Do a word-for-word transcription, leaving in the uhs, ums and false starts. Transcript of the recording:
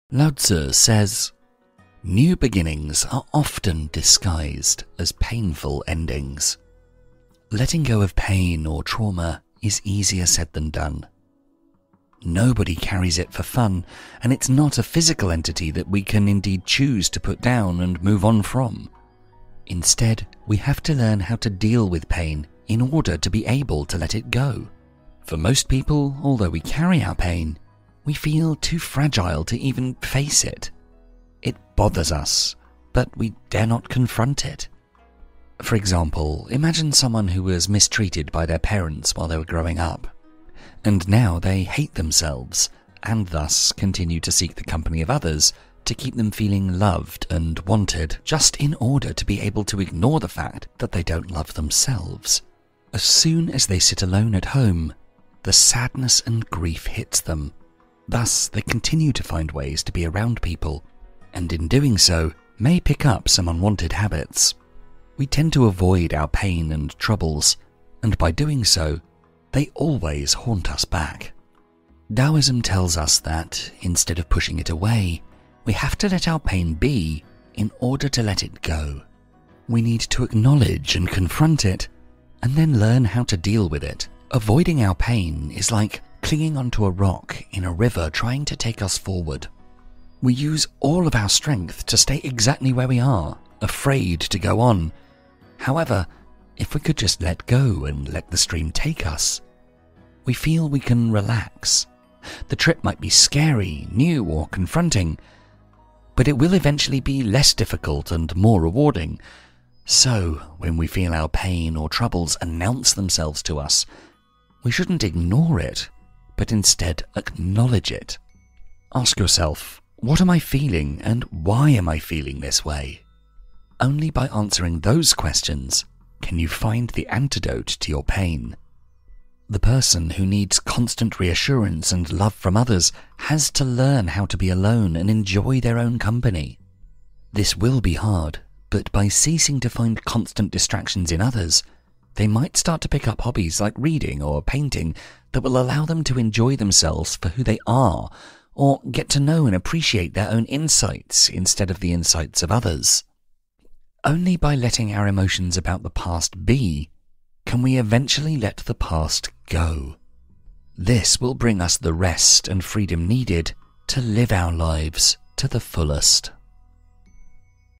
Lao Tzu says, "New beginnings are often disguised as painful endings." Letting go of pain or trauma is easier said than done. Nobody carries it for fun, and it's not a physical entity that we can indeed choose to put down and move on from. Instead, we have to learn how to deal with pain in order to be able to let it go. For most people, although we carry our pain, we feel too fragile to even face it. It bothers us, but we dare not confront it. For example, imagine someone who was mistreated by their parents while they were growing up, and now they hate themselves, and thus continue to seek the company of others to keep them feeling loved and wanted, just in order to be able to ignore the fact that they don't love themselves. As soon as they sit alone at home, the sadness and grief hits them. Thus, they continue to find ways to be around people, and in doing so, may pick up some unwanted habits. We tend to avoid our pain and troubles, and by doing so, they always haunt us back. Taoism tells us that, instead of pushing it away, we have to let our pain be in order to let it go. We need to acknowledge and confront it, and then learn how to deal with it. Avoiding our pain is like clinging onto a rock in a river trying to take us forward. We use all of our strength to stay exactly where we are, afraid to go on. However, if we could just let go and let the stream take us, we feel we can relax. The trip might be scary, new, or confronting, but it will eventually be less difficult and more rewarding. So, when we feel our pain or troubles announce themselves to us, we shouldn't ignore it, but instead acknowledge it. Ask yourself, what am I feeling and why am I feeling this way? Only by answering those questions can you find the antidote to your pain. The person who needs constant reassurance and love from others has to learn how to be alone and enjoy their own company. This will be hard, but by ceasing to find constant distractions in others, they might start to pick up hobbies like reading or painting that will allow them to enjoy themselves for who they are, or get to know and appreciate their own insights instead of the insights of others. Only by letting our emotions about the past be, can we eventually let the past go. This will bring us the rest and freedom needed to live our lives to the fullest.